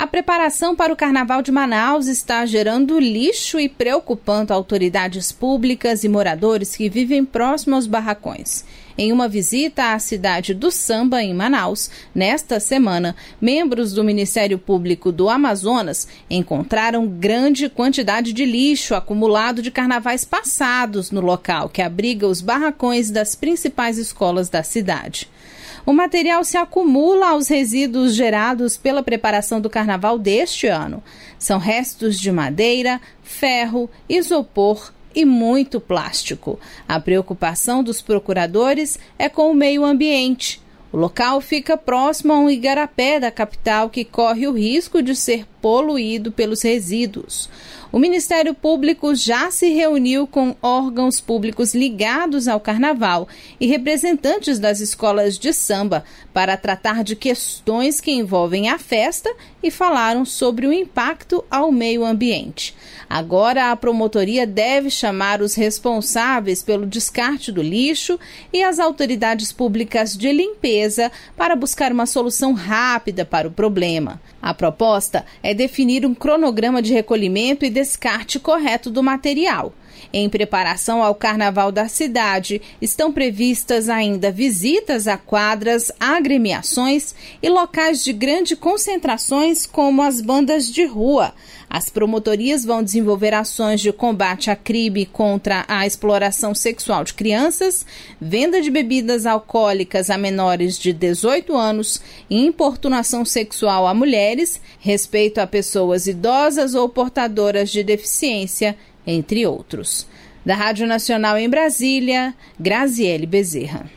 A preparação para o Carnaval de Manaus está gerando lixo e preocupando autoridades públicas e moradores que vivem próximo aos barracões. Em uma visita à cidade do Samba, em Manaus, nesta semana, membros do Ministério Público do Amazonas encontraram grande quantidade de lixo acumulado de carnavais passados no local que abriga os barracões das principais escolas da cidade. O material se acumula aos resíduos gerados pela preparação do carnaval deste ano. São restos de madeira, ferro, isopor e muito plástico. A preocupação dos procuradores é com o meio ambiente. O local fica próximo a um igarapé da capital que corre o risco de ser poluído pelos resíduos. O Ministério Público já se reuniu com órgãos públicos ligados ao carnaval e representantes das escolas de samba para tratar de questões que envolvem a festa e falaram sobre o impacto ao meio ambiente. Agora, a promotoria deve chamar os responsáveis pelo descarte do lixo e as autoridades públicas de limpeza para buscar uma solução rápida para o problema. A proposta é definir um cronograma de recolhimento e descarte correto do material. Em preparação ao Carnaval da cidade, estão previstas ainda visitas a quadras, agremiações e locais de grande concentrações como as bandas de rua. As promotorias vão desenvolver ações de combate a crime contra a exploração sexual de crianças, venda de bebidas alcoólicas a menores de 18 anos e importunação sexual a mulheres, respeito a pessoas idosas ou portadoras de deficiência, entre outros. Da Rádio Nacional em Brasília, Graziele Bezerra.